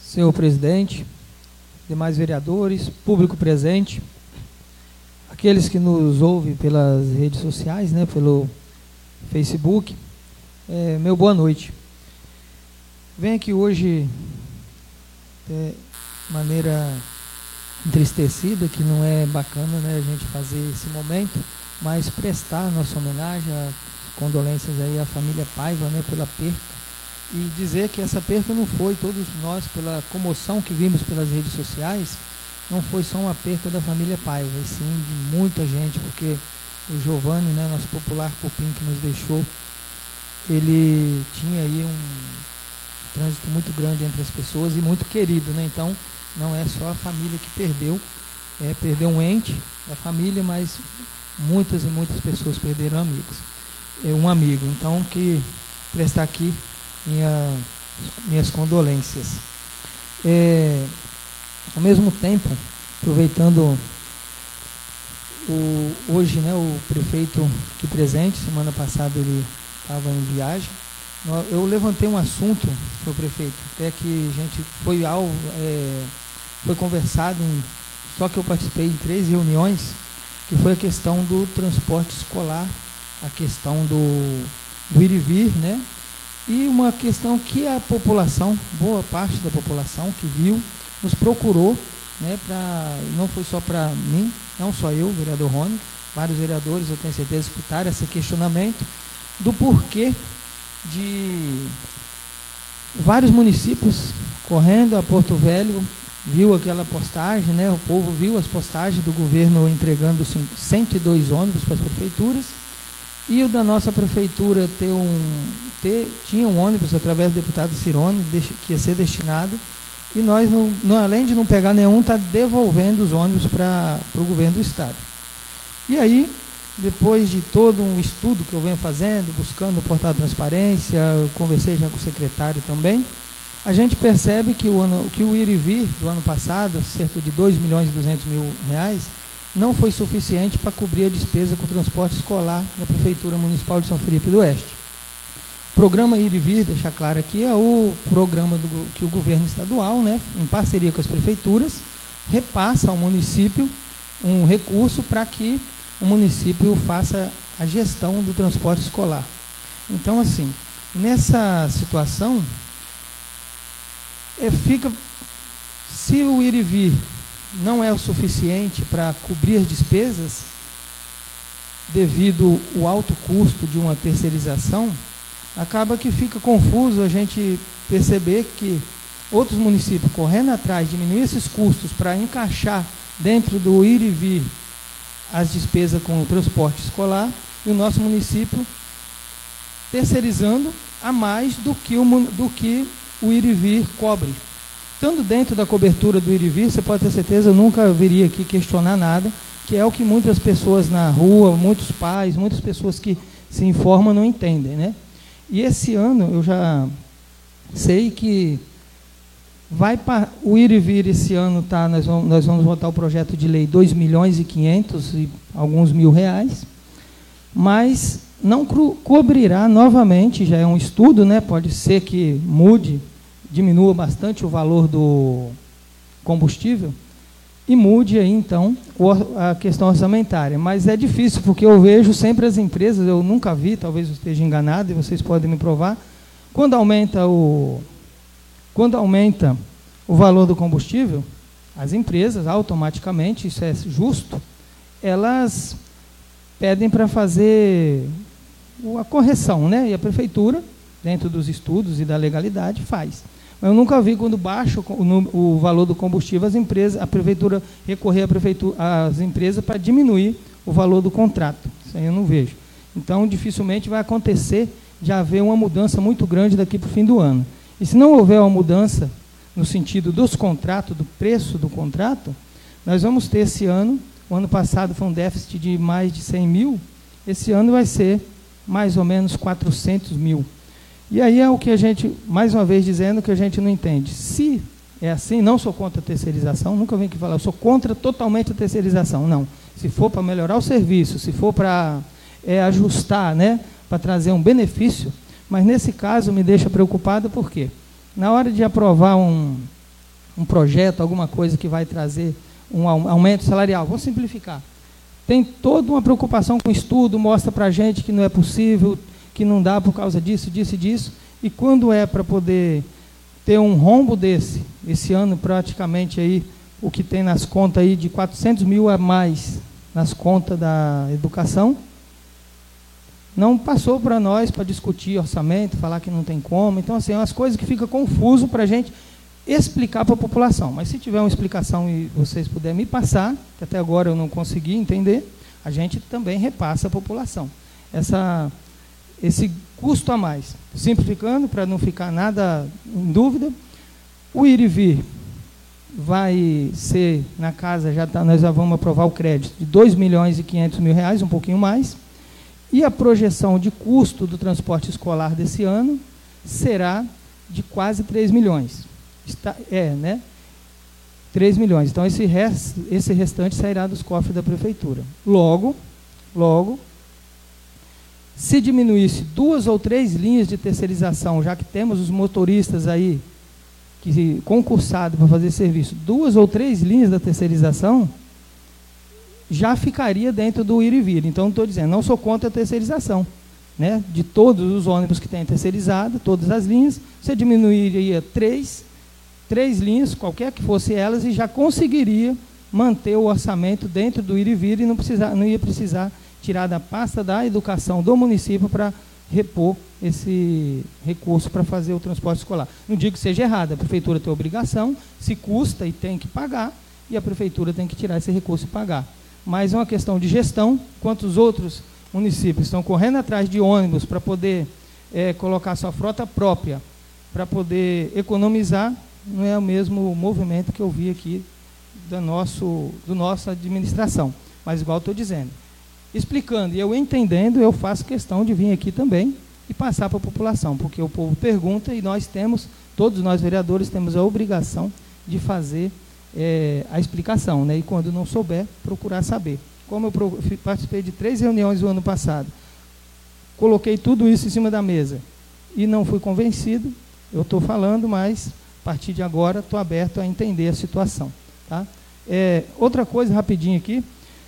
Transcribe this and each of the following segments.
senhor presidente, demais vereadores, público presente, aqueles que nos ouvem pelas redes sociais, né, pelo Facebook, meu boa noite. Venho aqui hoje de maneira entristecida, que não é bacana, né, a gente fazer esse momento, mas prestar nossa homenagem, condolências aí à família Paiva, né, pela perca, e dizer que essa perca não foi, todos nós, pela comoção que vimos pelas redes sociais, não foi só uma perca da família Paiva, e sim de muita gente, porque o Giovanni, né, nosso popular cupim que nos deixou, ele tinha aí um trânsito muito grande entre as pessoas e muito querido, né? Então não é só a família que perdeu, perdeu um ente da família, mas muitas e muitas pessoas perderam amigos, um amigo. Então, que prestar aqui minhas condolências. Ao mesmo tempo, aproveitando hoje, né, o prefeito aqui presente, semana passada ele estava em viagem, eu levantei um assunto, senhor prefeito, até que a gente foi conversado, só que eu participei em 3 reuniões, que foi a questão do transporte escolar, a questão do ir e vir, né? E uma questão que a população, boa parte da população que viu, nos procurou, né, não foi só para mim, não só eu, vereador Rony, vários vereadores, eu tenho certeza, escutaram esse questionamento do porquê de vários municípios correndo a Porto Velho, viu aquela postagem, né, o povo viu as postagens do governo entregando 102 ônibus para as prefeituras, e o da nossa prefeitura tinha um ônibus através do deputado Cirone, que ia ser destinado, e nós, além de não pegar nenhum, está devolvendo os ônibus para o governo do estado. E aí, depois de todo um estudo que eu venho fazendo, buscando o portal de transparência, eu conversei já com o secretário também, a gente percebe que o ir e vir do ano passado, cerca de 2.200.000 reais, não foi suficiente para cobrir a despesa com o transporte escolar da Prefeitura Municipal de São Felipe do Oeste. O programa Ir e Vir, deixar claro aqui, é o programa que o governo estadual, né, em parceria com as prefeituras, repassa ao município um recurso para que o município faça a gestão do transporte escolar. Então, assim, nessa situação, se o ir e vir não é o suficiente para cobrir as despesas, devido ao alto custo de uma terceirização, acaba que fica confuso a gente perceber que outros municípios correndo atrás, diminuir esses custos para encaixar dentro do ir e vir as despesas com o transporte escolar, e o nosso município terceirizando a mais do que o ir e vir cobre. Estando dentro da cobertura do ir e vir, você pode ter certeza, eu nunca viria aqui questionar nada, que é o que muitas pessoas na rua, muitos pais, muitas pessoas que se informam não entendem, né? E esse ano, eu já sei que o ir e vir esse ano, nós vamos votar o projeto de lei 2.500.000 e alguns mil reais, mas não cobrirá novamente, já é um estudo, né? Pode ser que mude, diminua bastante o valor do combustível e mude aí, então, a questão orçamentária. Mas é difícil, porque eu vejo sempre as empresas, eu nunca vi, talvez eu esteja enganado, e vocês podem me provar, quando aumenta o valor do combustível, as empresas, automaticamente, isso é justo, elas pedem para fazer a correção, né? E a prefeitura, dentro dos estudos e da legalidade, faz. Mas eu nunca vi quando baixa o valor do combustível, a prefeitura recorrer às empresas para diminuir o valor do contrato. Isso aí eu não vejo. Então, dificilmente vai acontecer de haver uma mudança muito grande daqui para o fim do ano. E se não houver uma mudança no sentido dos contratos, do preço do contrato, nós vamos ter esse ano, o ano passado foi um déficit de mais de 100 mil, esse ano vai ser mais ou menos 400 mil. E aí é o que a gente, mais uma vez dizendo, que a gente não entende. Se é assim, não sou contra a terceirização, nunca venho aqui falar, eu sou contra totalmente a terceirização, não. Se for para melhorar o serviço, se for para ajustar, né, para trazer um benefício, mas nesse caso me deixa preocupado, porque na hora de aprovar um projeto, alguma coisa que vai trazer um aumento salarial. Vou simplificar. Tem toda uma preocupação com o estudo, mostra para a gente que não é possível, que não dá por causa disso, disso e disso. E quando é para poder ter um rombo desse, esse ano praticamente aí, o que tem nas contas aí de 400 mil a mais nas contas da educação, não passou para nós para discutir orçamento, falar que não tem como. Então, assim, é umas coisas que ficam confuso para a gente explicar para a população. Mas se tiver uma explicação e vocês puderem me passar, que até agora eu não consegui entender, a gente também repassa à população esse custo a mais. Simplificando, para não ficar nada em dúvida, o ir e vir vai ser, na casa, nós já vamos aprovar o crédito de R$2.500.000, um pouquinho mais, e a projeção de custo do transporte escolar desse ano será de quase 3 milhões. 3 milhões. Então, esse restante sairá dos cofres da prefeitura. Logo, se diminuísse 2 ou 3 linhas de terceirização, já que temos os motoristas aí, que concursados para fazer serviço, 2 ou 3 linhas da terceirização, já ficaria dentro do ir e vir. Então, estou dizendo, não sou contra a terceirização, né? De todos os ônibus que têm terceirizado, todas as linhas, você diminuiria 3 linhas, qualquer que fosse elas, e já conseguiria manter o orçamento dentro do ir e vir e não ia precisar tirar da pasta da educação do município para repor esse recurso para fazer o transporte escolar. Não digo que seja errado, a prefeitura tem obrigação, se custa e tem que pagar, e a prefeitura tem que tirar esse recurso e pagar. Mas é uma questão de gestão, enquanto os outros municípios estão correndo atrás de ônibus para poder colocar sua frota própria, para poder economizar, não é o mesmo movimento que eu vi aqui da nossa administração. Mas, igual estou dizendo, explicando e eu entendendo, eu faço questão de vir aqui também e passar para a população, porque o povo pergunta e todos nós vereadores temos a obrigação de fazer a explicação, né? E quando não souber, procurar saber. Como eu participei de 3 reuniões o ano passado, coloquei tudo isso em cima da mesa e não fui convencido, eu estou falando, mas a partir de agora estou aberto a entender a situação. Tá? Outra coisa rapidinho aqui,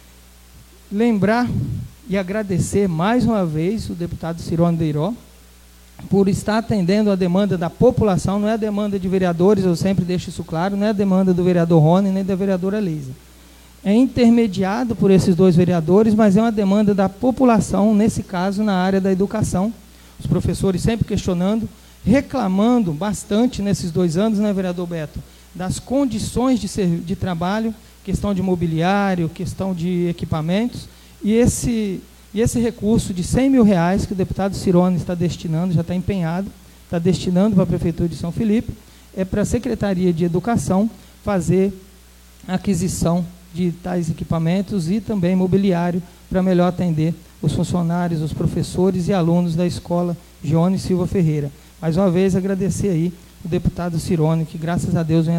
lembrar e agradecer mais uma vez o deputado Cirone Deiró por estar atendendo a demanda da população, não é a demanda de vereadores, eu sempre deixo isso claro, não é a demanda do vereador Rony nem da vereadora Leisa. É intermediado por esses 2 vereadores, mas é uma demanda da população, nesse caso, na área da educação. Os professores sempre questionando, reclamando bastante nesses 2 anos, né, vereador Beto, das condições de trabalho, questão de mobiliário, questão de equipamentos, e esse recurso de R$100 mil que o deputado Cirone está destinando, já está empenhado, está destinando para a Prefeitura de São Felipe, é para a Secretaria de Educação fazer a aquisição de tais equipamentos e também mobiliário para melhor atender os funcionários, os professores e alunos da escola Jones Silva Ferreira. Mais uma vez, agradecer aí o deputado Cirone, que graças a Deus vem